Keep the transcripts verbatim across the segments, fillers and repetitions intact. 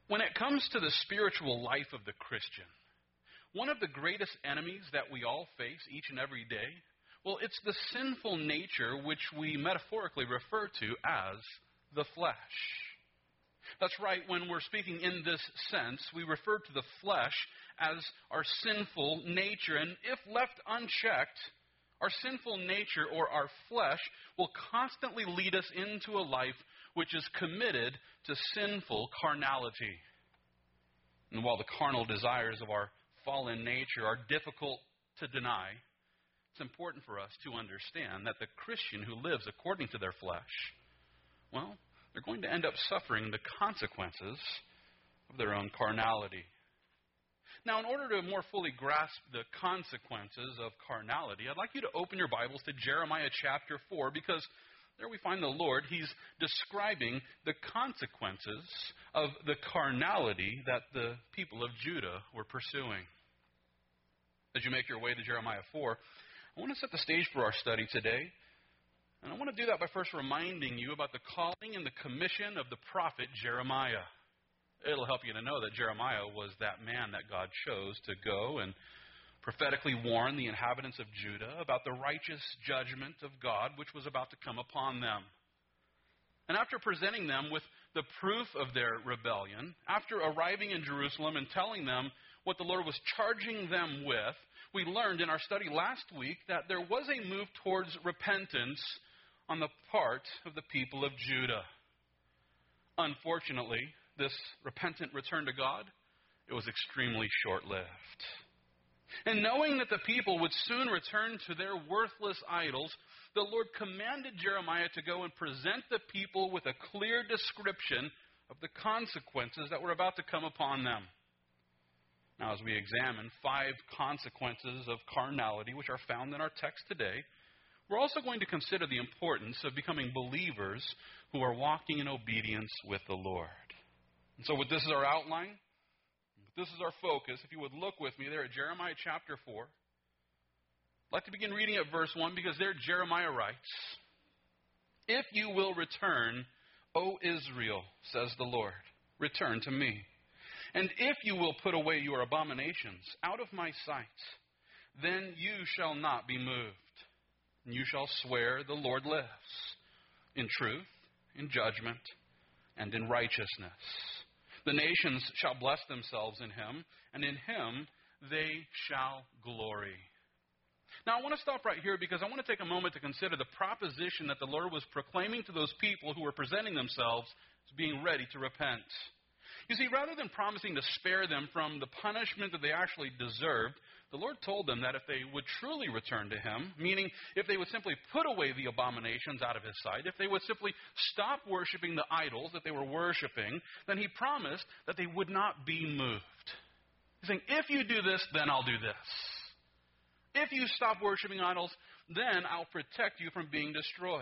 When it comes to the spiritual life of the Christian, one of the greatest enemies that we all face each and every day, well, it's the sinful nature which we metaphorically refer to as the flesh. That's right, when we're speaking in this sense, we refer to the flesh as our sinful nature. And if left unchecked, our sinful nature or our flesh will constantly lead us into a life which is committed to sinful carnality. And while the carnal desires of our fallen nature are difficult to deny, it's important for us to understand that the Christian who lives according to their flesh, well, they're going to end up suffering the consequences of their own carnality. Now, in order to more fully grasp the consequences of carnality, I'd like you to open your Bibles to Jeremiah chapter four, because there we find the Lord. He's describing the consequences of the carnality that the people of Judah were pursuing. As you make your way to Jeremiah four, I want to set the stage for our study today. And I want to do that by first reminding you about the calling and the commission of the prophet Jeremiah. It'll help you to know that Jeremiah was that man that God chose to go and prophetically warn the inhabitants of Judah about the righteous judgment of God which was about to come upon them. And after presenting them with the proof of their rebellion, after arriving in Jerusalem and telling them what the Lord was charging them with, we learned in our study last week that there was a move towards repentance on the part of the people of Judah. Unfortunately, this repentant return to God, it was extremely short-lived. And knowing that the people would soon return to their worthless idols, the Lord commanded Jeremiah to go and present the people with a clear description of the consequences that were about to come upon them. Now, as we examine five consequences of carnality, which are found in our text today, we're also going to consider the importance of becoming believers who are walking in obedience with the Lord. And so with this as our outline, this is our focus. If you would look with me there at Jeremiah chapter four. I'd like to begin reading at verse one, because there Jeremiah writes, "If you will return, O Israel, says the Lord, return to me. And if you will put away your abominations out of my sight, then you shall not be moved. And you shall swear the Lord lives, in truth, in judgment, and in righteousness. The nations shall bless themselves in him, and in him they shall glory." Now, I want to stop right here because I want to take a moment to consider the proposition that the Lord was proclaiming to those people who were presenting themselves as being ready to repent. You see, rather than promising to spare them from the punishment that they actually deserved, the Lord told them that if they would truly return to him, meaning if they would simply put away the abominations out of his sight, if they would simply stop worshiping the idols that they were worshiping, then he promised that they would not be moved. He's saying, if you do this, then I'll do this. If you stop worshiping idols, then I'll protect you from being destroyed.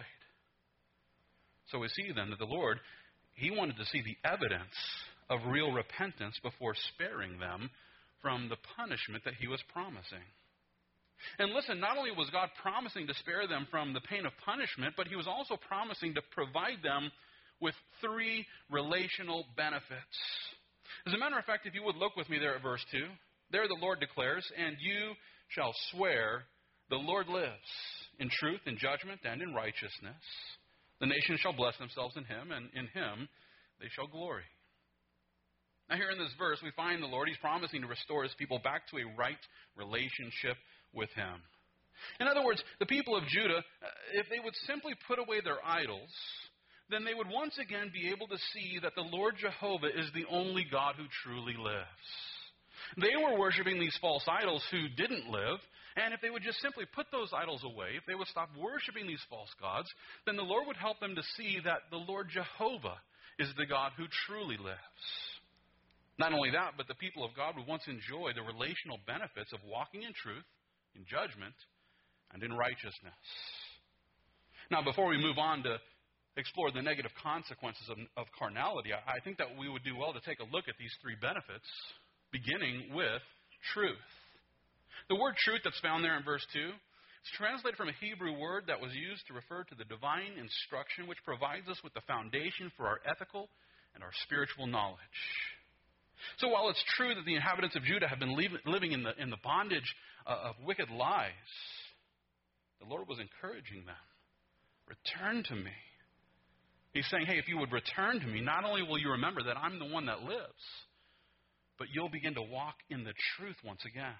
So we see then that the Lord, he wanted to see the evidence of real repentance before sparing them from the punishment that he was promising. And listen, not only was God promising to spare them from the pain of punishment, but he was also promising to provide them with three relational benefits. As a matter of fact, if you would look with me there at verse two, there the Lord declares, "And you shall swear the Lord lives, in truth, in judgment, and in righteousness. The nations shall bless themselves in him, and in him they shall glory." Now here in this verse, we find the Lord, he's promising to restore his people back to a right relationship with him. In other words, the people of Judah, if they would simply put away their idols, then they would once again be able to see that the Lord Jehovah is the only God who truly lives. They were worshiping these false idols who didn't live, and if they would just simply put those idols away, if they would stop worshiping these false gods, then the Lord would help them to see that the Lord Jehovah is the God who truly lives. Not only that, but the people of God would once enjoy the relational benefits of walking in truth, in judgment, and in righteousness. Now, before we move on to explore the negative consequences of, of carnality, I, I think that we would do well to take a look at these three benefits, beginning with truth. The word truth that's found there in verse two, it's translated from a Hebrew word that was used to refer to the divine instruction which provides us with the foundation for our ethical and our spiritual knowledge. So while it's true that the inhabitants of Judah have been leave, living in the, in the bondage uh, of wicked lies, the Lord was encouraging them. Return to me. He's saying, hey, if you would return to me, not only will you remember that I'm the one that lives, but you'll begin to walk in the truth once again.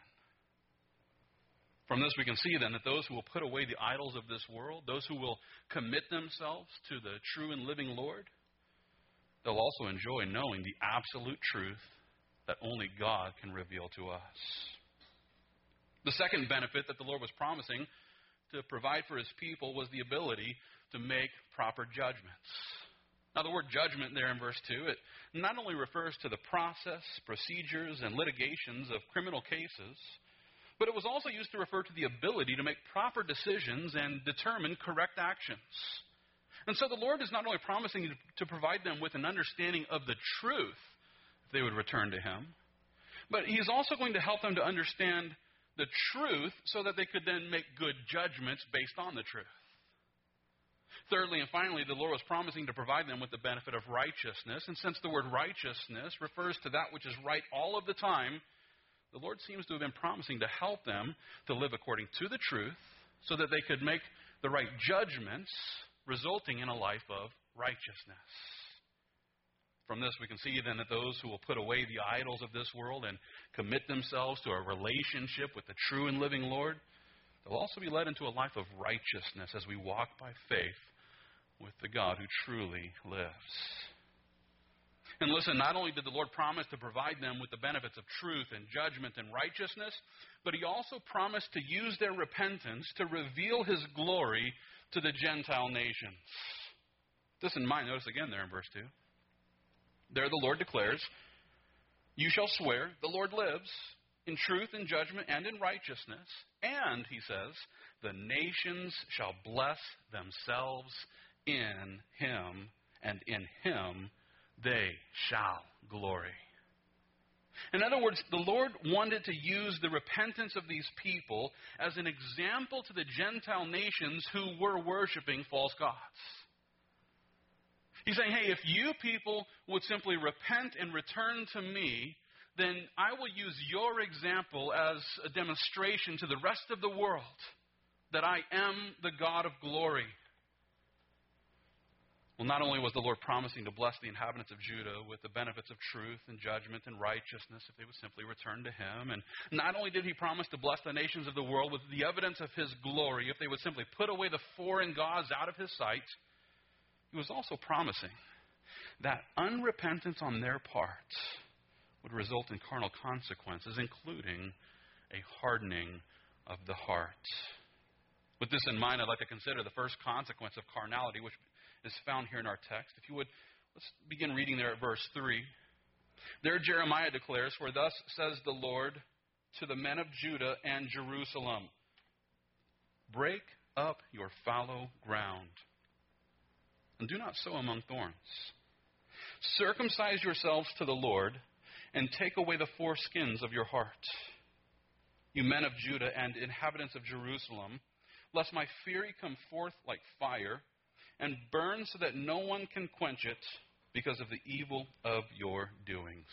From this we can see then that those who will put away the idols of this world, those who will commit themselves to the true and living Lord, they'll also enjoy knowing the absolute truth that only God can reveal to us. The second benefit that the Lord was promising to provide for his people was the ability to make proper judgments. Now, the word judgment there in verse two, it not only refers to the process, procedures, and litigations of criminal cases, but it was also used to refer to the ability to make proper decisions and determine correct actions. And so the Lord is not only promising to provide them with an understanding of the truth if they would return to him, but he's also going to help them to understand the truth so that they could then make good judgments based on the truth. Thirdly and finally, the Lord was promising to provide them with the benefit of righteousness. And since the word righteousness refers to that which is right all of the time, the Lord seems to have been promising to help them to live according to the truth so that they could make the right judgments, resulting in a life of righteousness. From this, we can see then that those who will put away the idols of this world and commit themselves to a relationship with the true and living Lord, they'll also be led into a life of righteousness as we walk by faith with the God who truly lives. And listen, not only did the Lord promise to provide them with the benefits of truth and judgment and righteousness, but he also promised to use their repentance to reveal his glory to the Gentile nations. This in mind, notice again there in verse two. There the Lord declares, you shall swear, the Lord lives, in truth and judgment and in righteousness. And, he says, the nations shall bless themselves in him, and in him they shall glory. In other words, the Lord wanted to use the repentance of these people as an example to the Gentile nations who were worshiping false gods. He's saying, hey, if you people would simply repent and return to me, then I will use your example as a demonstration to the rest of the world that I am the God of glory. Well, not only was the Lord promising to bless the inhabitants of Judah with the benefits of truth and judgment and righteousness if they would simply return to him, and not only did he promise to bless the nations of the world with the evidence of his glory if they would simply put away the foreign gods out of his sight, he was also promising that unrepentance on their part would result in carnal consequences, including a hardening of the heart. With this in mind, I'd like to consider the first consequence of carnality, which is found here in our text. If you would, let's begin reading there at verse three. There Jeremiah declares, for thus says the Lord to the men of Judah and Jerusalem, break up your fallow ground, and do not sow among thorns. Circumcise yourselves to the Lord, and take away the foreskins of your heart. You men of Judah and inhabitants of Jerusalem, lest my fury come forth like fire, and burn so that no one can quench it because of the evil of your doings.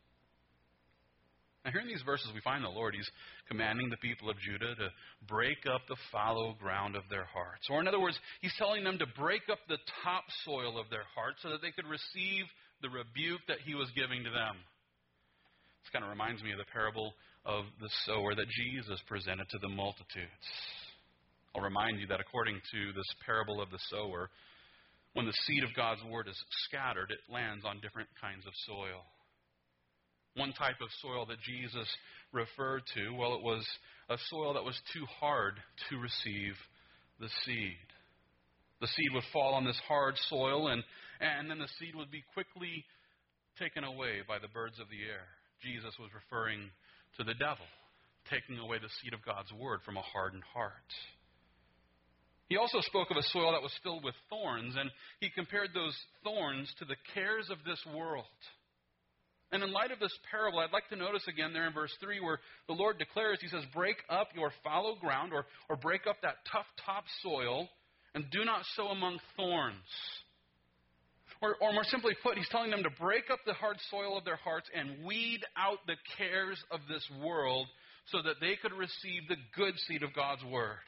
Now, here in these verses, we find the Lord, he's commanding the people of Judah to break up the fallow ground of their hearts. Or in other words, he's telling them to break up the topsoil of their hearts so that they could receive the rebuke that he was giving to them. This kind of reminds me of the parable of the sower that Jesus presented to the multitudes. I'll remind you that according to this parable of the sower, when the seed of God's word is scattered, it lands on different kinds of soil. One type of soil that Jesus referred to, well, it was a soil that was too hard to receive the seed. The seed would fall on this hard soil, and, and then the seed would be quickly taken away by the birds of the air. Jesus was referring to the devil, taking away the seed of God's word from a hardened heart. He also spoke of a soil that was filled with thorns, and he compared those thorns to the cares of this world. And in light of this parable, I'd like to notice again there in verse three where the Lord declares, he says, break up your fallow ground, or, or break up that tough topsoil, and do not sow among thorns. Or, or more simply put, he's telling them to break up the hard soil of their hearts and weed out the cares of this world so that they could receive the good seed of God's Word.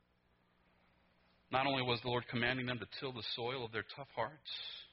Not only was the Lord commanding them to till the soil of their tough hearts,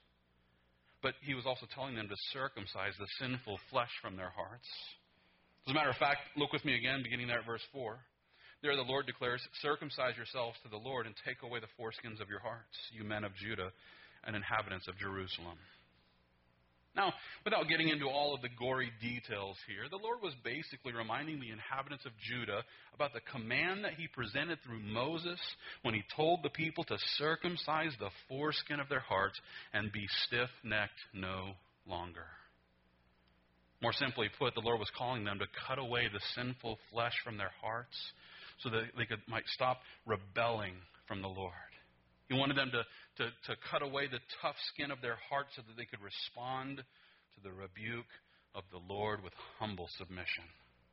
but he was also telling them to circumcise the sinful flesh from their hearts. As a matter of fact, look with me again, beginning there at verse four. There the Lord declares, circumcise yourselves to the Lord and take away the foreskins of your hearts, you men of Judah and inhabitants of Jerusalem. Now, without getting into all of the gory details here, the Lord was basically reminding the inhabitants of Judah about the command that he presented through Moses when he told the people to circumcise the foreskin of their hearts and be stiff-necked no longer. More simply put, the Lord was calling them to cut away the sinful flesh from their hearts so that they could, might stop rebelling from the Lord. He wanted them to, to, to cut away the tough skin of their heart so that they could respond to the rebuke of the Lord with humble submission.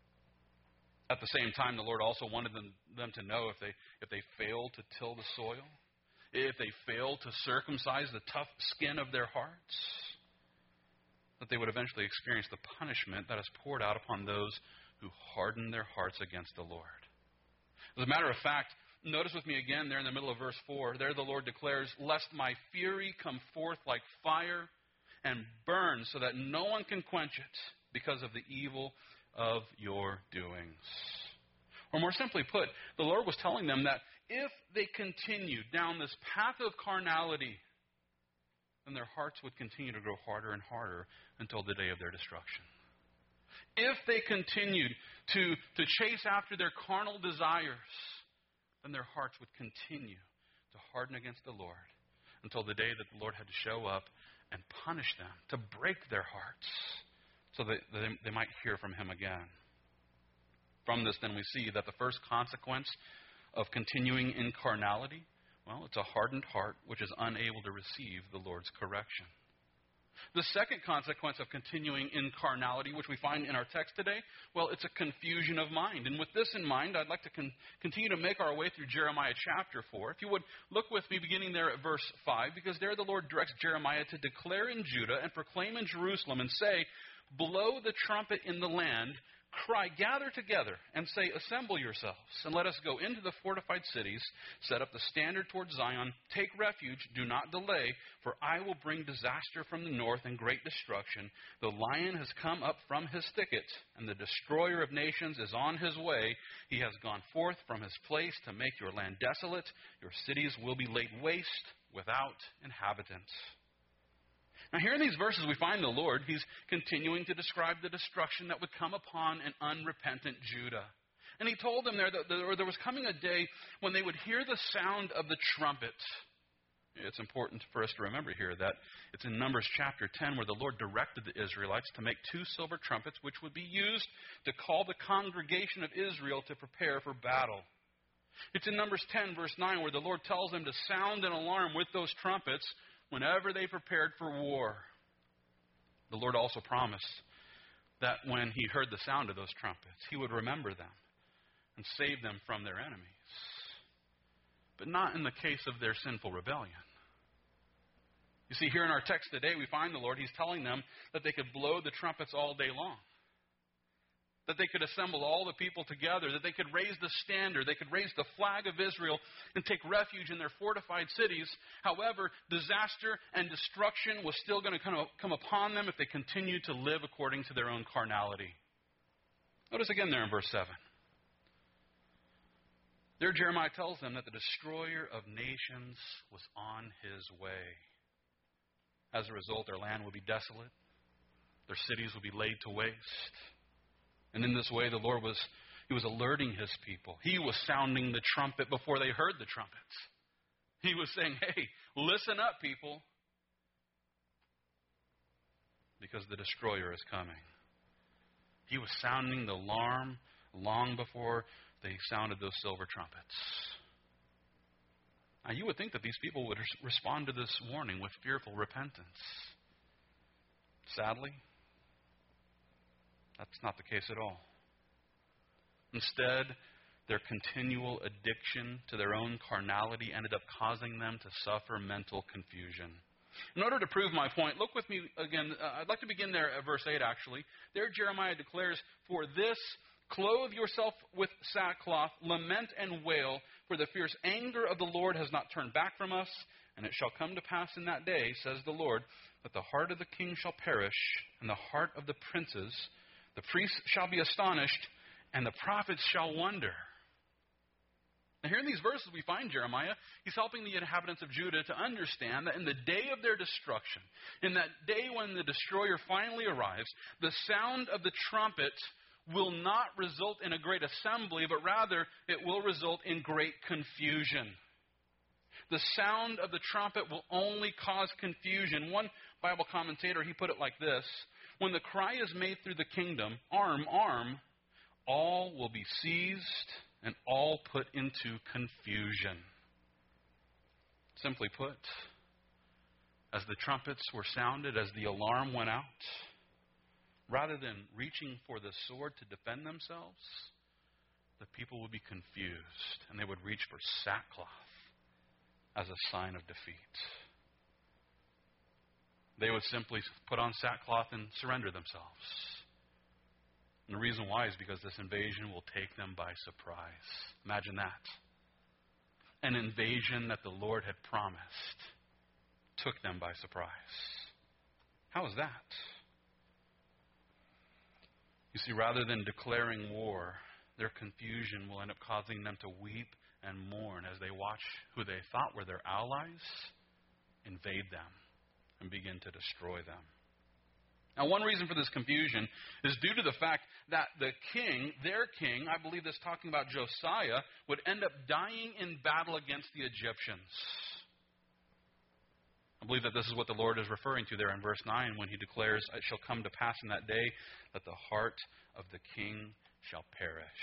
At the same time, the Lord also wanted them, them to know if they, if they failed to till the soil, if they failed to circumcise the tough skin of their hearts, that they would eventually experience the punishment that is poured out upon those who harden their hearts against the Lord. As a matter of fact, notice with me again there in the middle of verse four. There the Lord declares, lest my fury come forth like fire and burn so that no one can quench it because of the evil of your doings. Or more simply put, the Lord was telling them that if they continued down this path of carnality, then their hearts would continue to grow harder and harder until the day of their destruction. If they continued to, to chase after their carnal desires, then their hearts would continue to harden against the Lord until the day that the Lord had to show up and punish them, to break their hearts so that they, they might hear from him again. From this, then, we see that the first consequence of continuing in carnality, well, it's a hardened heart which is unable to receive the Lord's correction. The second consequence of continuing in carnality, which we find in our text today, well, it's a confusion of mind. And with this in mind, I'd like to con- continue to make our way through Jeremiah chapter four. If you would, look with me beginning there at verse five, because there the Lord directs Jeremiah to declare in Judah and proclaim in Jerusalem and say, blow the trumpet in the land, cry, gather together, and say, assemble yourselves, and let us go into the fortified cities, set up the standard towards Zion, take refuge, do not delay, for I will bring disaster from the north and great destruction. The lion has come up from his thicket, and the destroyer of nations is on his way. He has gone forth from his place to make your land desolate. Your cities will be laid waste without inhabitants. Now, here in these verses, we find the Lord, he's continuing to describe the destruction that would come upon an unrepentant Judah. And he told them there that there was coming a day when they would hear the sound of the trumpet. It's important for us to remember here that it's in Numbers chapter ten where the Lord directed the Israelites to make two silver trumpets, which would be used to call the congregation of Israel to prepare for battle. It's in Numbers ten, verse nine, where the Lord tells them to sound an alarm with those trumpets whenever they prepared for war. The Lord also promised that when he heard the sound of those trumpets, he would remember them and save them from their enemies. But not in the case of their sinful rebellion. You see, here in our text today, we find the Lord, he's telling them that they could blow the trumpets all day long. That they could assemble all the people together, that they could raise the standard, they could raise the flag of Israel and take refuge in their fortified cities. However, disaster and destruction was still going to come upon them if they continued to live according to their own carnality. Notice again there in verse seven. There Jeremiah tells them that the destroyer of nations was on his way. As a result, their land would be desolate, their cities would be laid to waste. And in this way, the Lord was, he was alerting his people. He was sounding the trumpet before they heard the trumpets. He was saying, hey, listen up, people, because the destroyer is coming. He was sounding the alarm long before they sounded those silver trumpets. Now, you would think that these people would respond to this warning with fearful repentance. Sadly, that's not the case at all. Instead, their continual addiction to their own carnality ended up causing them to suffer mental confusion. In order to prove my point, look with me again. Uh, I'd like to begin there at verse eight, actually. There Jeremiah declares, "For this, clothe yourself with sackcloth, lament and wail, for the fierce anger of the Lord has not turned back from us. And it shall come to pass in that day, says the Lord, that the heart of the king shall perish, and the heart of the princes. The priests shall be astonished, and the prophets shall wonder." Now here in these verses we find Jeremiah, he's helping the inhabitants of Judah to understand that in the day of their destruction, in that day when the destroyer finally arrives, the sound of the trumpet will not result in a great assembly, but rather it will result in great confusion. The sound of the trumpet will only cause confusion. One Bible commentator, he put it like this: when the cry is made through the kingdom, arm, arm, all will be seized and all put into confusion. Simply put, as the trumpets were sounded, as the alarm went out, rather than reaching for the sword to defend themselves, the people would be confused and they would reach for sackcloth as a sign of defeat. They would simply put on sackcloth and surrender themselves. And the reason why is because this invasion will take them by surprise. Imagine that. An invasion that the Lord had promised took them by surprise. How is that? You see, rather than declaring war, their confusion will end up causing them to weep and mourn as they watch who they thought were their allies invade them and begin to destroy them. Now, one reason for this confusion is due to the fact that the king, their king, I believe this talking about Josiah, would end up dying in battle against the Egyptians. I believe that this is what the Lord is referring to there in verse nine when he declares, "It shall come to pass in that day that the heart of the king shall perish."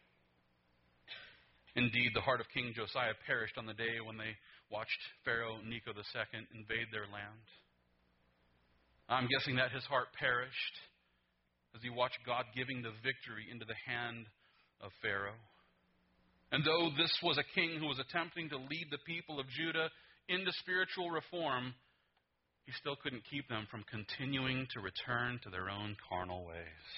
Indeed, the heart of King Josiah perished on the day when they watched Pharaoh Necho the Second invade their land. I'm guessing that his heart perished as he watched God giving the victory into the hand of Pharaoh. And though this was a king who was attempting to lead the people of Judah into spiritual reform, he still couldn't keep them from continuing to return to their own carnal ways.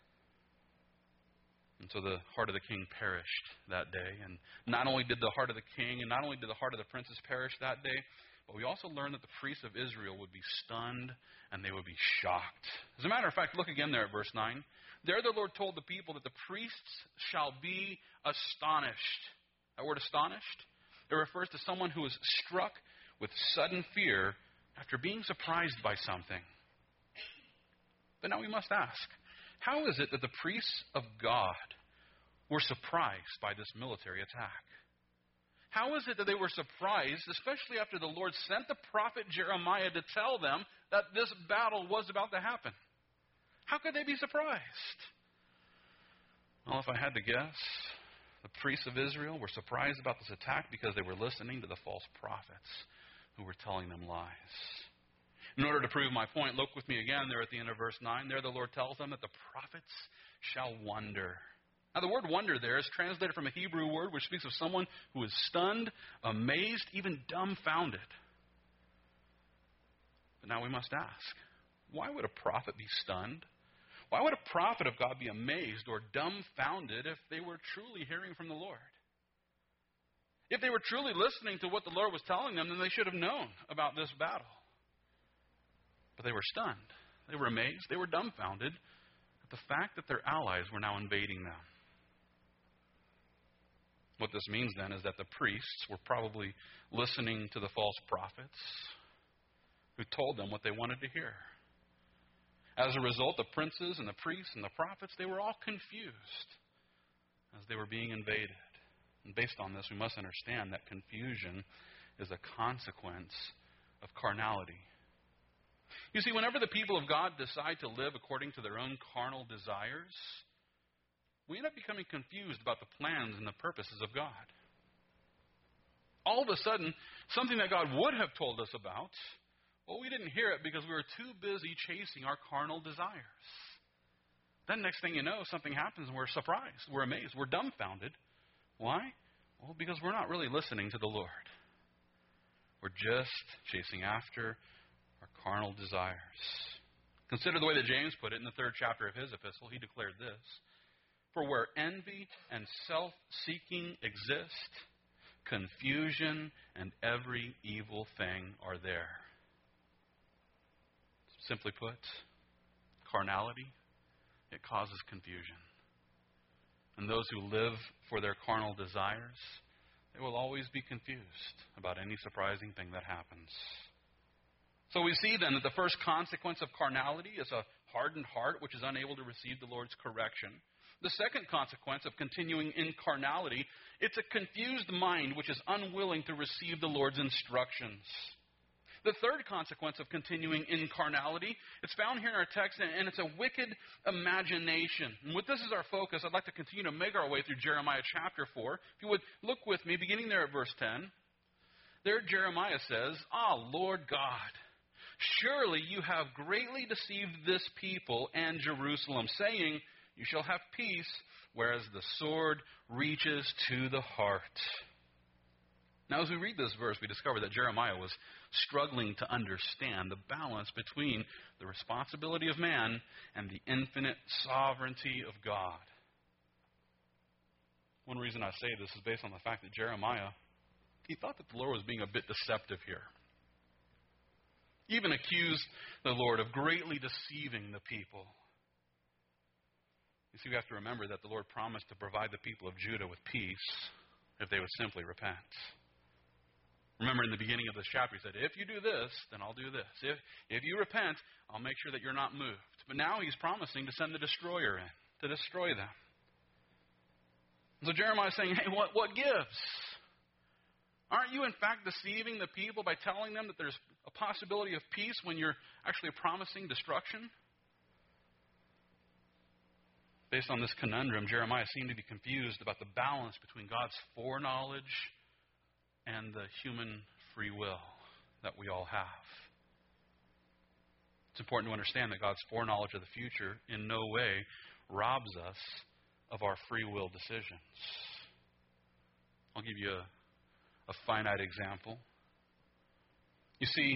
And so the heart of the king perished that day. And not only did the heart of the king and not only did the heart of the princes perish that day, but we also learned that the priests of Israel would be stunned and they would be shocked. As a matter of fact, look again there at verse nine. There the Lord told the people that the priests shall be astonished. That word astonished, it refers to someone who is struck with sudden fear after being surprised by something. But now we must ask, how is it that the priests of God were surprised by this military attack? How is it that they were surprised, especially after the Lord sent the prophet Jeremiah to tell them that this battle was about to happen? How could they be surprised? Well, if I had to guess, the priests of Israel were surprised about this attack because they were listening to the false prophets who were telling them lies. In order to prove my point, look with me again there at the end of verse nine. There the Lord tells them that the prophets shall wonder. Now the word wonder there is translated from a Hebrew word which speaks of someone who is stunned, amazed, even dumbfounded. But now we must ask, why would a prophet be stunned? Why would a prophet of God be amazed or dumbfounded if they were truly hearing from the Lord? If they were truly listening to what the Lord was telling them, then they should have known about this battle. But they were stunned. They were amazed. They were dumbfounded at the fact that their allies were now invading them. What this means then is that the priests were probably listening to the false prophets who told them what they wanted to hear. As a result, the princes and the priests and the prophets, they were all confused as they were being invaded. And based on this, we must understand that confusion is a consequence of carnality. You see, whenever the people of God decide to live according to their own carnal desires, we end up becoming confused about the plans and the purposes of God. All of a sudden, something that God would have told us about, well, we didn't hear it because we were too busy chasing our carnal desires. Then next thing you know, something happens and we're surprised, we're amazed, we're dumbfounded. Why? Well, because we're not really listening to the Lord. We're just chasing after our carnal desires. Consider the way that James put it in the third chapter of his epistle. He declared this: "For where envy and self-seeking exist, confusion and every evil thing are there." Simply put, carnality, it causes confusion. And those who live for their carnal desires, they will always be confused about any surprising thing that happens. So we see then that the first consequence of carnality is a hardened heart which is unable to receive the Lord's correction. The second consequence of continuing in carnality, it's a confused mind which is unwilling to receive the Lord's instructions. The third consequence of continuing in carnality, it's found here in our text, and it's a wicked imagination. And with this as our focus, I'd like to continue to make our way through Jeremiah chapter four. If you would look with me, beginning there at verse ten. There Jeremiah says, "Ah, Lord God, surely you have greatly deceived this people and Jerusalem, saying, you shall have peace, whereas the sword reaches to the heart." Now, as we read this verse, we discover that Jeremiah was struggling to understand the balance between the responsibility of man and the infinite sovereignty of God. One reason I say this is based on the fact that Jeremiah, he thought that the Lord was being a bit deceptive here. He even accused the Lord of greatly deceiving the people. You see, we have to remember that the Lord promised to provide the people of Judah with peace if they would simply repent. Remember in the beginning of this chapter, he said, if you do this, then I'll do this. If, if you repent, I'll make sure that you're not moved. But now he's promising to send the destroyer in to destroy them. So Jeremiah is saying, hey, what, what gives? Aren't you in fact deceiving the people by telling them that there's a possibility of peace when you're actually promising destruction? Based on this conundrum, Jeremiah seemed to be confused about the balance between God's foreknowledge and the human free will that we all have. It's important to understand that God's foreknowledge of the future in no way robs us of our free will decisions. I'll give you a, a finite example. You see,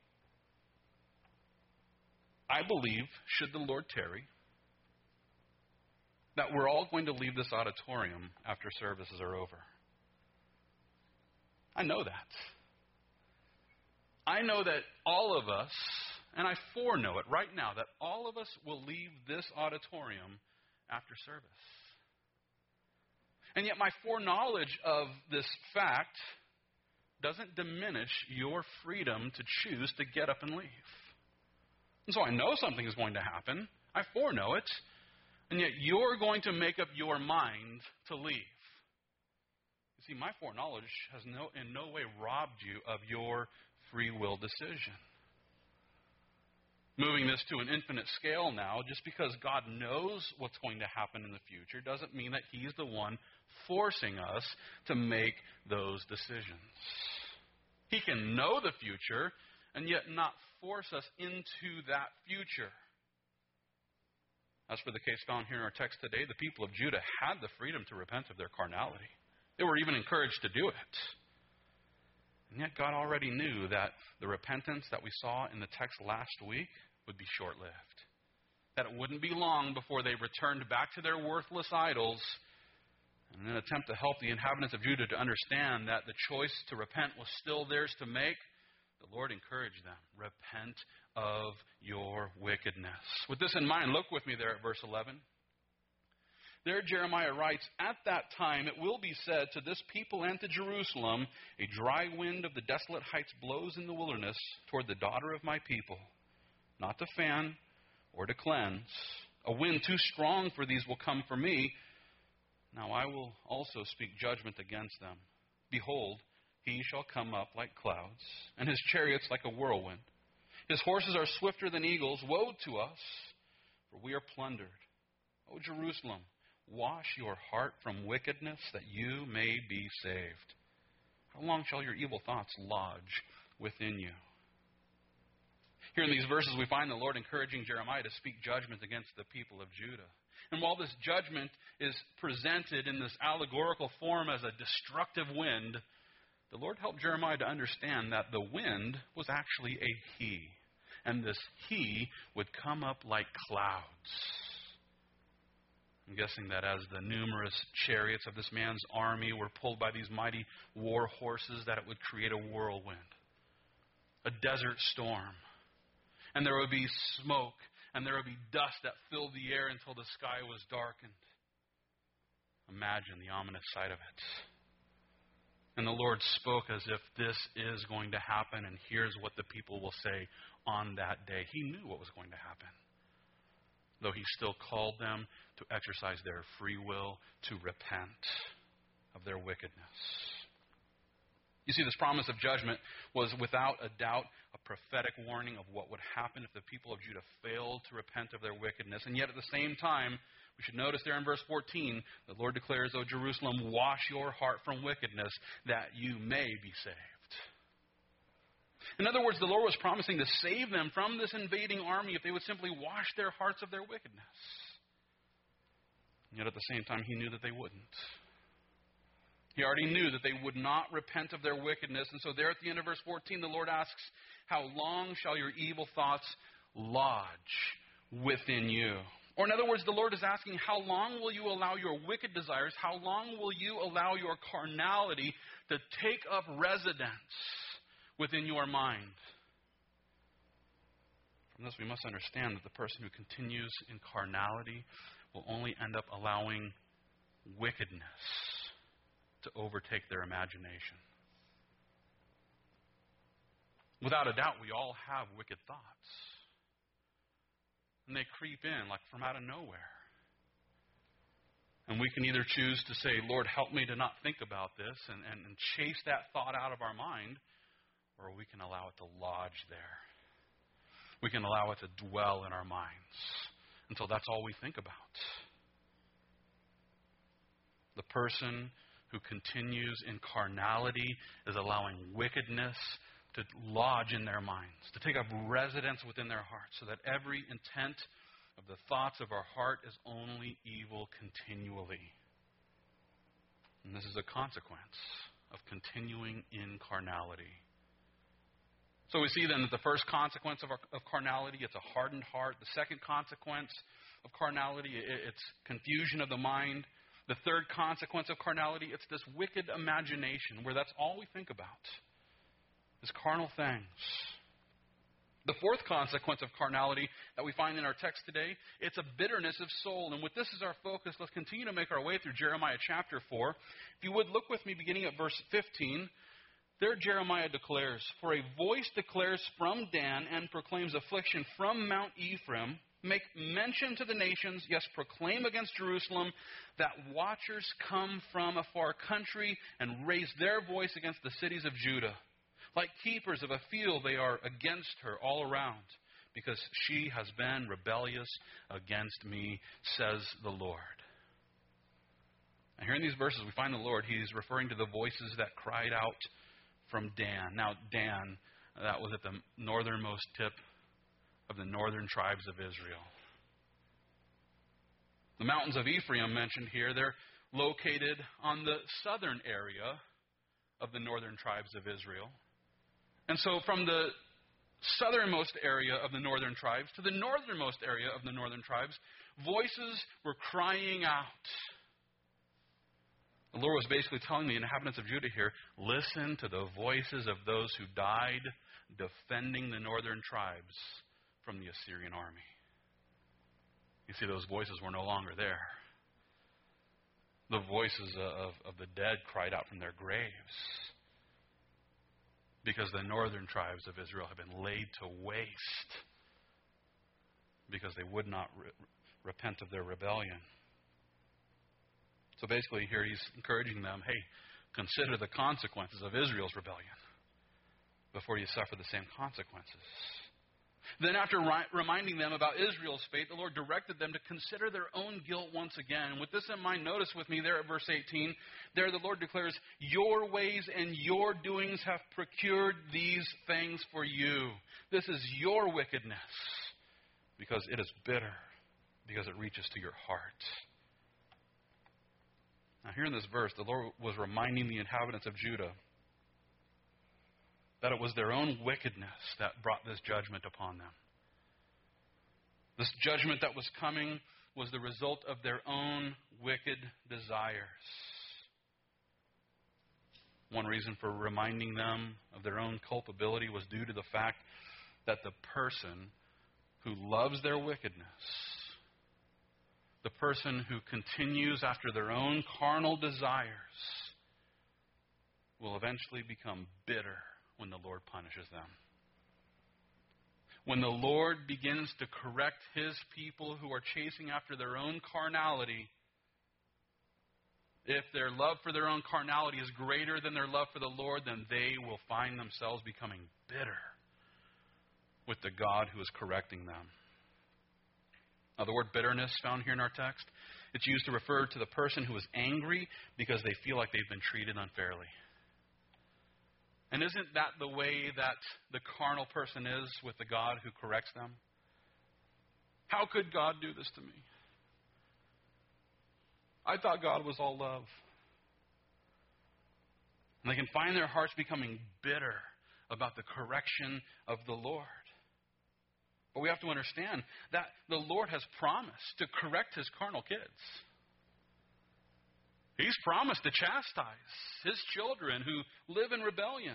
I believe, should the Lord tarry, that we're all going to leave this auditorium after services are over. I know that. I know that all of us, and I foreknow it right now, that all of us will leave this auditorium after service. And yet my foreknowledge of this fact doesn't diminish your freedom to choose to get up and leave. And so I know something is going to happen. I foreknow it. And yet you're going to make up your mind to leave. You see, my foreknowledge has no, in no way robbed you of your free will decision. Moving this to an infinite scale now, just because God knows what's going to happen in the future doesn't mean that He's the one forcing us to make those decisions. He can know the future and yet not force us into that future. As for the case found here in our text today, the people of Judah had the freedom to repent of their carnality. They were even encouraged to do it. And yet God already knew that the repentance that we saw in the text last week would be short-lived. That it wouldn't be long before they returned back to their worthless idols. And in an attempt to help the inhabitants of Judah to understand that the choice to repent was still theirs to make, the Lord encouraged them. Repent of your wickedness. With this in mind, look with me there at verse eleven. There Jeremiah writes, "At that time it will be said to this people and to Jerusalem, a dry wind of the desolate heights blows in the wilderness toward the daughter of my people, not to fan or to cleanse. A wind too strong for these will come for me. Now I will also speak judgment against them. Behold, he shall come up like clouds, and his chariots like a whirlwind. His horses are swifter than eagles. Woe to us, for we are plundered. O Jerusalem, wash your heart from wickedness, that you may be saved. How long shall your evil thoughts lodge within you?" Here in these verses, we find the Lord encouraging Jeremiah to speak judgment against the people of Judah. And while this judgment is presented in this allegorical form as a destructive wind, the Lord helped Jeremiah to understand that the wind was actually a he. And this he would come up like clouds. I'm guessing that as the numerous chariots of this man's army were pulled by these mighty war horses, that it would create a whirlwind, a desert storm. And there would be smoke, and there would be dust that filled the air until the sky was darkened. Imagine the ominous sight of it. And the Lord spoke as if this is going to happen, and here's what the people will say on that day. He knew what was going to happen, though he still called them to exercise their free will to repent of their wickedness. You see, this promise of judgment was without a doubt a prophetic warning of what would happen if the people of Judah failed to repent of their wickedness. And yet at the same time, we should notice there in verse fourteen, the Lord declares, O Jerusalem, wash your heart from wickedness, that you may be saved. In other words, the Lord was promising to save them from this invading army if they would simply wash their hearts of their wickedness. And yet at the same time, he knew that they wouldn't. He already knew that they would not repent of their wickedness. And so there at the end of verse fourteen, the Lord asks, how long shall your evil thoughts lodge within you? Or in other words, the Lord is asking, how long will you allow your wicked desires, how long will you allow your carnality to take up residence within your mind? From this, we must understand that the person who continues in carnality will only end up allowing wickedness to overtake their imagination. Without a doubt, we all have wicked thoughts. And they creep in like from out of nowhere. And we can either choose to say, Lord, help me to not think about this and, and, and chase that thought out of our mind, or we can allow it to lodge there. We can allow it to dwell in our minds until that's all we think about. The person who continues in carnality is allowing wickedness to lodge in their minds, to take up residence within their hearts, so that every intent of the thoughts of our heart is only evil continually. And this is a consequence of continuing in carnality. So we see then that the first consequence of, our, of carnality, it's a hardened heart. The second consequence of carnality, it's confusion of the mind. The third consequence of carnality, it's this wicked imagination where that's all we think about is carnal things. The fourth consequence of carnality that we find in our text today, it's a bitterness of soul. And with this as our focus, let's continue to make our way through Jeremiah chapter four. If you would, look with me beginning at verse fifteen. There Jeremiah declares, for a voice declares from Dan and proclaims affliction from Mount Ephraim. Make mention to the nations, yes, proclaim against Jerusalem that watchers come from a far country and raise their voice against the cities of Judah. Like keepers of a field, they are against her all around, because she has been rebellious against me, says the Lord. And here in these verses, we find the Lord, he's referring to the voices that cried out from Dan. Now, Dan, that was at the northernmost tip of the northern tribes of Israel. The mountains of Ephraim mentioned here, they're located on the southern area of the northern tribes of Israel. And so from the southernmost area of the northern tribes to the northernmost area of the northern tribes, voices were crying out. The Lord was basically telling the inhabitants of Judah here, listen to the voices of those who died defending the northern tribes from the Assyrian army. You see, those voices were no longer there. The voices of, of the dead cried out from their graves, because the northern tribes of Israel have been laid to waste because they would not re- repent of their rebellion. So basically here he's encouraging them, hey, consider the consequences of Israel's rebellion before you suffer the same consequences. Then after ri- reminding them about Israel's fate, the Lord directed them to consider their own guilt once again. And with this in mind, notice with me there at verse eighteen, there the Lord declares, your ways and your doings have procured these things for you. This is your wickedness, because it is bitter, because it reaches to your heart. Now here in this verse, the Lord was reminding the inhabitants of Judah that it was their own wickedness that brought this judgment upon them. This judgment that was coming was the result of their own wicked desires. One reason for reminding them of their own culpability was due to the fact that the person who loves their wickedness, the person who continues after their own carnal desires, will eventually become bitter when the Lord punishes them. When the Lord begins to correct His people who are chasing after their own carnality, if their love for their own carnality is greater than their love for the Lord, then they will find themselves becoming bitter with the God who is correcting them. Now, the word bitterness found here in our text, it's used to refer to the person who is angry because they feel like they've been treated unfairly. And isn't that the way that the carnal person is with the God who corrects them? How could God do this to me? I thought God was all love. And they can find their hearts becoming bitter about the correction of the Lord. But we have to understand that the Lord has promised to correct His carnal kids. He's promised to chastise His children who live in rebellion.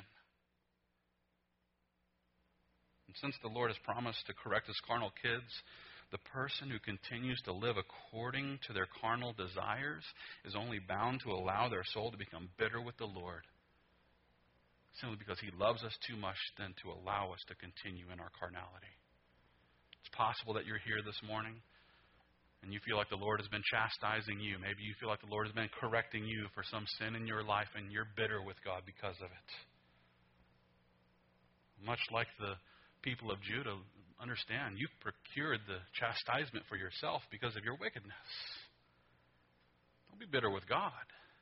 And since the Lord has promised to correct His carnal kids, the person who continues to live according to their carnal desires is only bound to allow their soul to become bitter with the Lord, simply because He loves us too much then to allow us to continue in our carnality. It's possible that you're here this morning and you feel like the Lord has been chastising you. Maybe you feel like the Lord has been correcting you for some sin in your life and you're bitter with God because of it. Much like the people of Judah, understand, you've procured the chastisement for yourself because of your wickedness. Don't be bitter with God.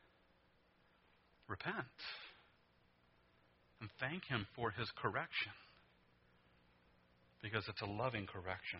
Repent and thank Him for His correction, because it's a loving correction.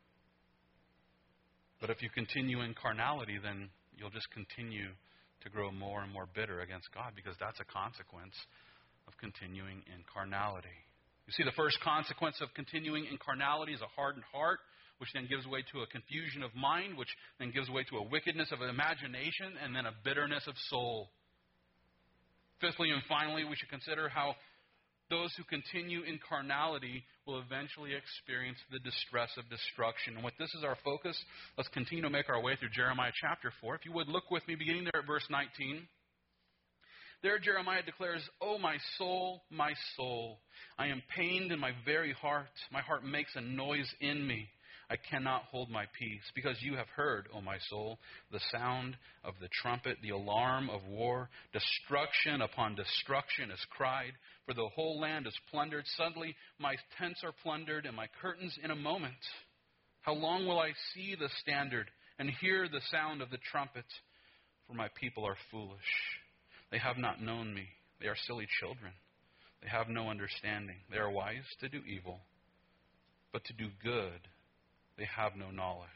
But if you continue in carnality, then you'll just continue to grow more and more bitter against God, because that's a consequence of continuing in carnality. You see, the first consequence of continuing in carnality is a hardened heart, which then gives way to a confusion of mind, which then gives way to a wickedness of imagination, and then a bitterness of soul. Fifthly and finally, we should consider how those who continue in carnality will eventually experience the distress of destruction. And with this as our focus, let's continue to make our way through Jeremiah chapter four. If you would, look with me beginning there at verse nineteen. There Jeremiah declares, "O my soul, my soul, I am pained in my very heart. My heart makes a noise in me. I cannot hold my peace, because you have heard, O my soul, the sound of the trumpet, the alarm of war. Destruction upon destruction is cried, for the whole land is plundered. Suddenly my tents are plundered, and my curtains in a moment. How long will I see the standard and hear the sound of the trumpet? For my people are foolish. They have not known me. They are silly children. They have no understanding. They are wise to do evil, but to do good they have no knowledge."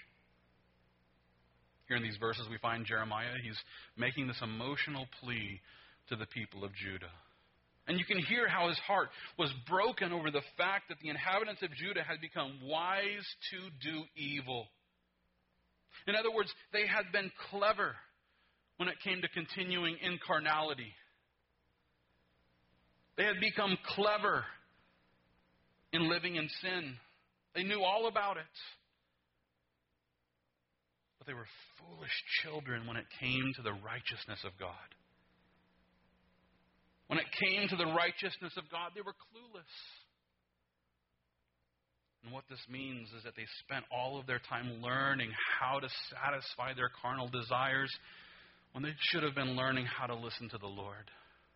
Here in these verses we find Jeremiah. He's making this emotional plea to the people of Judah. And you can hear how his heart was broken over the fact that the inhabitants of Judah had become wise to do evil. In other words, they had been clever when it came to continuing in carnality. They had become clever in living in sin. They knew all about it. But they were foolish children when it came to the righteousness of God. When it came to the righteousness of God, they were clueless. And what this means is that they spent all of their time learning how to satisfy their carnal desires when they should have been learning how to listen to the Lord.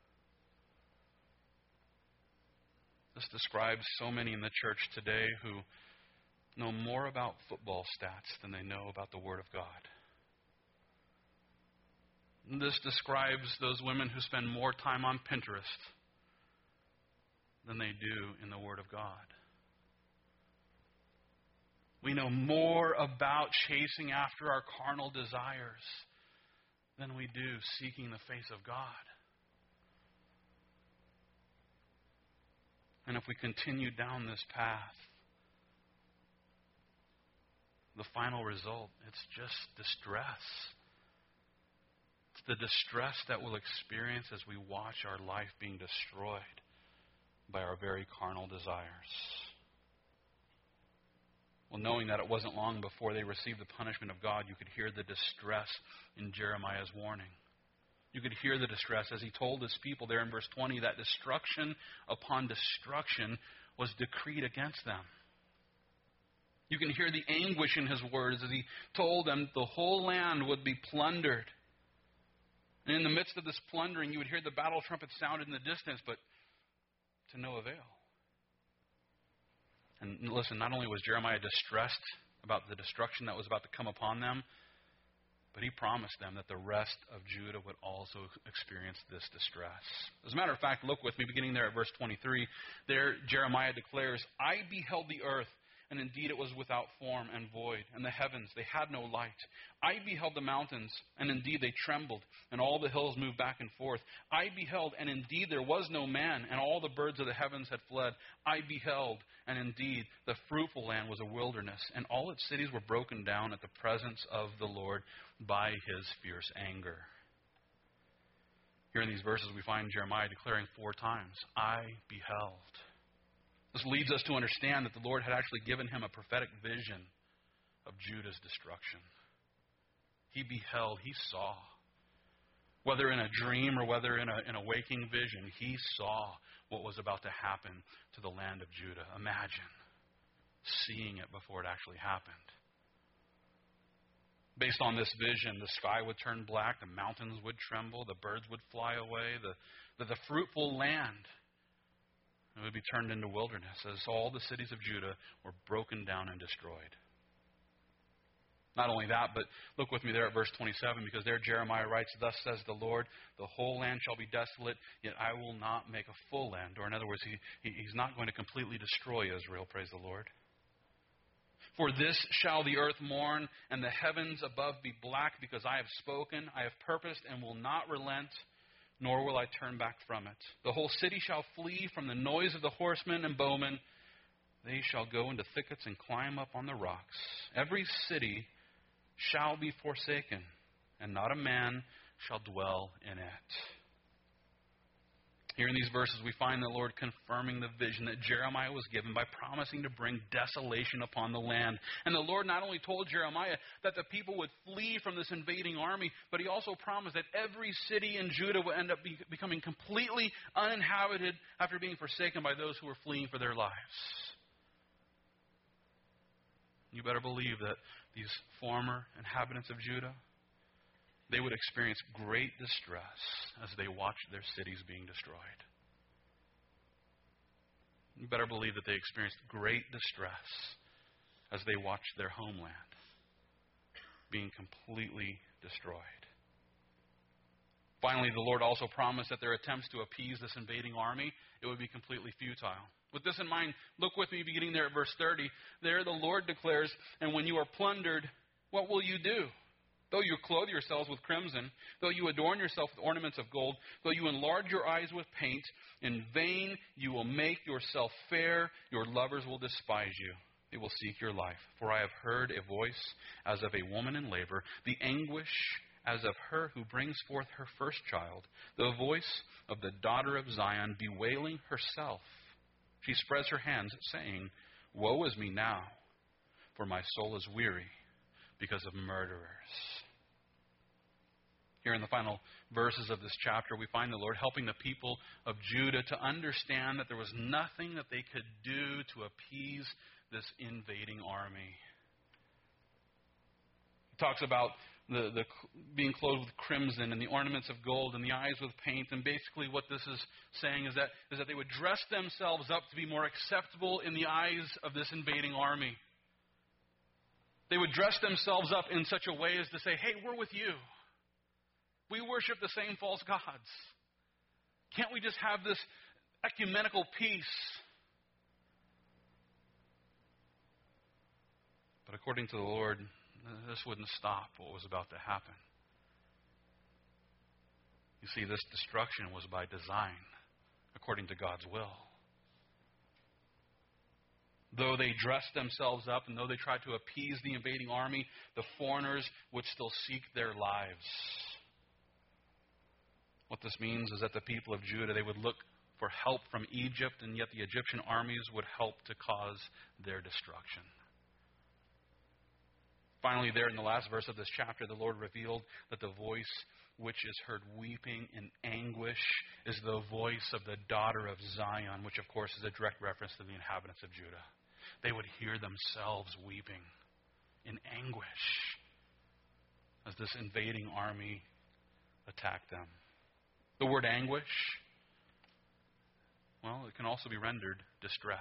This describes so many in the church today who know more about football stats than they know about the Word of God. And this describes those women who spend more time on Pinterest than they do in the Word of God. We know more about chasing after our carnal desires than we do seeking the face of God. And if we continue down this path, the final result, it's just distress. It's the distress that we'll experience as we watch our life being destroyed by our very carnal desires. Well, knowing that it wasn't long before they received the punishment of God, you could hear the distress in Jeremiah's warning. You could hear the distress as he told his people there in verse twenty that destruction upon destruction was decreed against them. You can hear the anguish in his words as he told them the whole land would be plundered. And in the midst of this plundering, you would hear the battle trumpet sounded in the distance, but to no avail. And listen, not only was Jeremiah distressed about the destruction that was about to come upon them, but he promised them that the rest of Judah would also experience this distress. As a matter of fact, look with me, beginning there at verse twenty-three. There, Jeremiah declares, I beheld the earth, and indeed it was without form and void, and the heavens, they had no light. I beheld the mountains, and indeed they trembled, and all the hills moved back and forth. I beheld, and indeed there was no man, and all the birds of the heavens had fled. I beheld, and indeed the fruitful land was a wilderness, and all its cities were broken down at the presence of the Lord by his fierce anger. Here in these verses we find Jeremiah declaring four times, I beheld. This leads us to understand that the Lord had actually given him a prophetic vision of Judah's destruction. He beheld, he saw. Whether in a dream or whether in a, in a waking vision, he saw what was about to happen to the land of Judah. Imagine seeing it before it actually happened. Based on this vision, the sky would turn black, the mountains would tremble, the birds would fly away, the, the, the fruitful land it would be turned into wilderness as all the cities of Judah were broken down and destroyed. Not only that, but look with me there at verse twenty-seven, because there Jeremiah writes, Thus says the Lord, the whole land shall be desolate, yet I will not make a full land. Or in other words, he, he, he's not going to completely destroy Israel, praise the Lord. For this shall the earth mourn, and the heavens above be black, because I have spoken, I have purposed, and will not relent, nor will I turn back from it. The whole city shall flee from the noise of the horsemen and bowmen. They shall go into thickets and climb up on the rocks. Every city shall be forsaken, and not a man shall dwell in it. Here in these verses, we find the Lord confirming the vision that Jeremiah was given by promising to bring desolation upon the land. And the Lord not only told Jeremiah that the people would flee from this invading army, but he also promised that every city in Judah would end up be, becoming completely uninhabited after being forsaken by those who were fleeing for their lives. You better believe that these former inhabitants of Judah, they would experience great distress as they watched their cities being destroyed. You better believe that they experienced great distress as they watched their homeland being completely destroyed. Finally, the Lord also promised that their attempts to appease this invading army, it would be completely futile. With this in mind, look with me beginning there at verse thirty. There the Lord declares, And when you are plundered, what will you do? Though you clothe yourselves with crimson, though you adorn yourself with ornaments of gold, though you enlarge your eyes with paint, in vain you will make yourself fair. Your lovers will despise you. They will seek your life. For I have heard a voice as of a woman in labor, the anguish as of her who brings forth her first child, the voice of the daughter of Zion bewailing herself. She spreads her hands, saying, Woe is me now, for my soul is weary because of murderers. Here in the final verses of this chapter, we find the Lord helping the people of Judah to understand that there was nothing that they could do to appease this invading army. He talks about the, the being clothed with crimson and the ornaments of gold and the eyes with paint. And basically what this is saying is that, is that they would dress themselves up to be more acceptable in the eyes of this invading army. They would dress themselves up in such a way as to say, hey, we're with you. We worship the same false gods. Can't we just have this ecumenical peace? But according to the Lord, this wouldn't stop what was about to happen. You see, this destruction was by design, according to God's will. Though they dressed themselves up and though they tried to appease the invading army, the foreigners would still seek their lives. What this means is that the people of Judah, they would look for help from Egypt, and yet the Egyptian armies would help to cause their destruction. Finally, there in the last verse of this chapter, the Lord revealed that the voice which is heard weeping in anguish is the voice of the daughter of Zion, which of course is a direct reference to the inhabitants of Judah. They would hear themselves weeping in anguish as this invading army attacked them. The word anguish, well, it can also be rendered distress.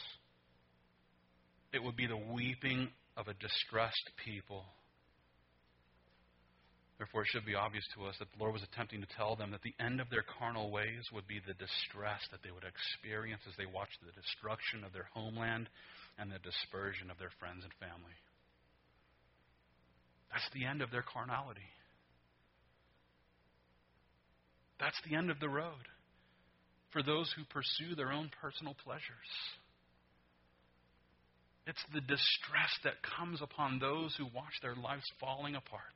It would be the weeping of a distressed people. Therefore, it should be obvious to us that the Lord was attempting to tell them that the end of their carnal ways would be the distress that they would experience as they watched the destruction of their homeland and the dispersion of their friends and family. That's the end of their carnality. That's the end of the road for those who pursue their own personal pleasures. It's the distress that comes upon those who watch their lives falling apart.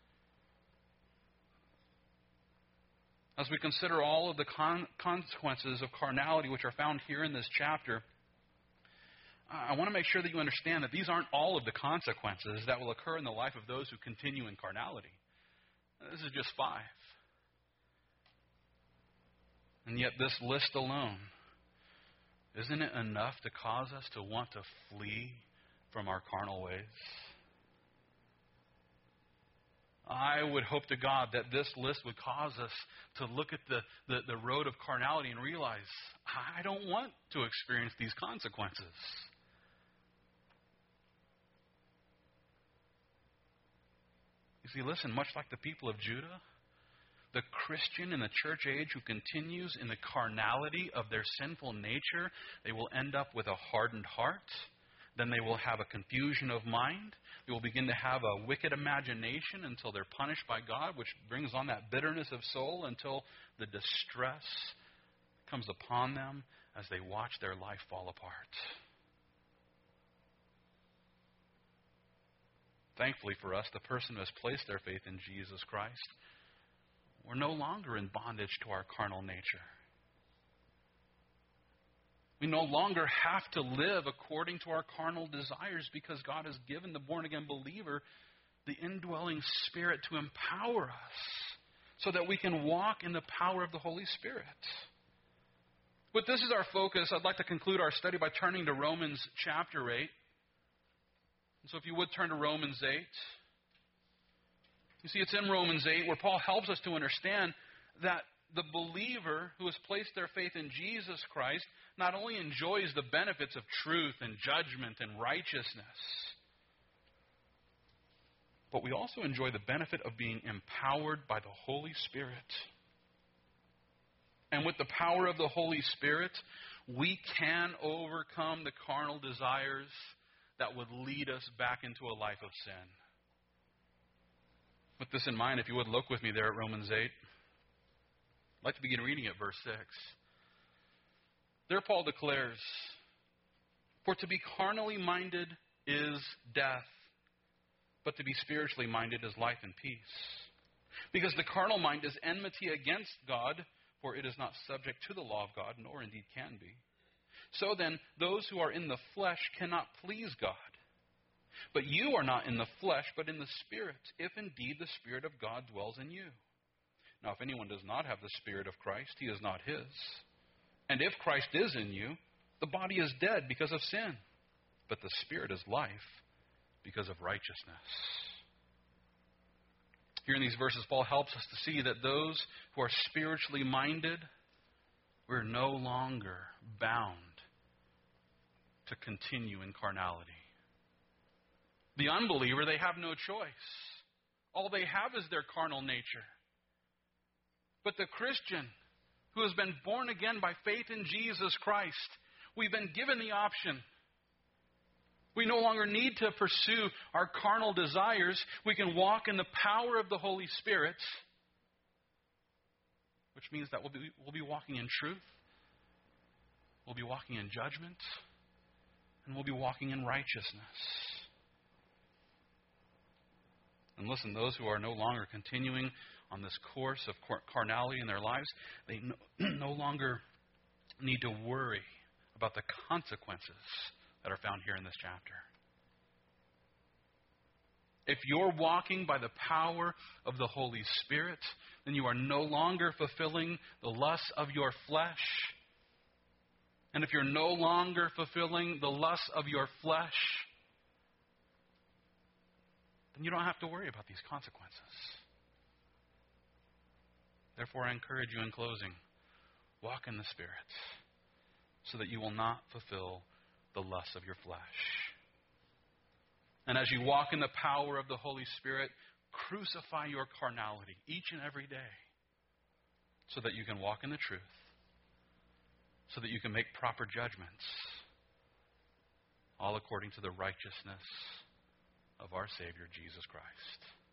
As we consider all of the con- consequences of carnality which are found here in this chapter, I want to make sure that you understand that these aren't all of the consequences that will occur in the life of those who continue in carnality. This is just five. And yet this list alone, isn't it enough to cause us to want to flee from our carnal ways? I would hope to God that this list would cause us to look at the, the, the road of carnality and realize, I don't want to experience these consequences. You see, listen, much like the people of Judah, the Christian in the church age who continues in the carnality of their sinful nature, they will end up with a hardened heart. Then they will have a confusion of mind. They will begin to have a wicked imagination until they're punished by God, which brings on that bitterness of soul until the distress comes upon them as they watch their life fall apart. Thankfully for us, the person who has placed their faith in Jesus Christ, we're no longer in bondage to our carnal nature. We no longer have to live according to our carnal desires because God has given the born-again believer the indwelling Spirit to empower us so that we can walk in the power of the Holy Spirit. But this is our focus. I'd like to conclude our study by turning to Romans chapter eight. And so if you would turn to Romans eight. You see, it's in Romans eight where Paul helps us to understand that the believer who has placed their faith in Jesus Christ not only enjoys the benefits of truth and judgment and righteousness, but we also enjoy the benefit of being empowered by the Holy Spirit. And with the power of the Holy Spirit, we can overcome the carnal desires that would lead us back into a life of sin. With this in mind, if you would look with me there at Romans eight. I'd like to begin reading at verse six. There Paul declares, "For to be carnally minded is death, but to be spiritually minded is life and peace. Because the carnal mind is enmity against God, for it is not subject to the law of God, nor indeed can be. So then, those who are in the flesh cannot please God. But you are not in the flesh, but in the Spirit, if indeed the Spirit of God dwells in you. Now, if anyone does not have the Spirit of Christ, he is not his. And if Christ is in you, the body is dead because of sin, but the Spirit is life because of righteousness." Here in these verses, Paul helps us to see that those who are spiritually minded, we're no longer bound to continue in carnality. The unbeliever, they have no choice. All they have is their carnal nature. But the Christian who has been born again by faith in Jesus Christ, we've been given the option. We no longer need to pursue our carnal desires. We can walk in the power of the Holy Spirit, which means that we'll be, we'll be walking in truth. We'll be walking in judgment. and we'll be walking in righteousness. And listen, those who are no longer continuing on this course of carnality in their lives, they no, no longer need to worry about the consequences that are found here in this chapter. If you're walking by the power of the Holy Spirit, then you are no longer fulfilling the lusts of your flesh. And if you're no longer fulfilling the lusts of your flesh, then you don't have to worry about these consequences. Therefore, I encourage you in closing, walk in the Spirit so that you will not fulfill the lusts of your flesh. And as you walk in the power of the Holy Spirit, crucify your carnality each and every day so that you can walk in the truth, so that you can make proper judgments, all according to the righteousness of our Savior, Jesus Christ.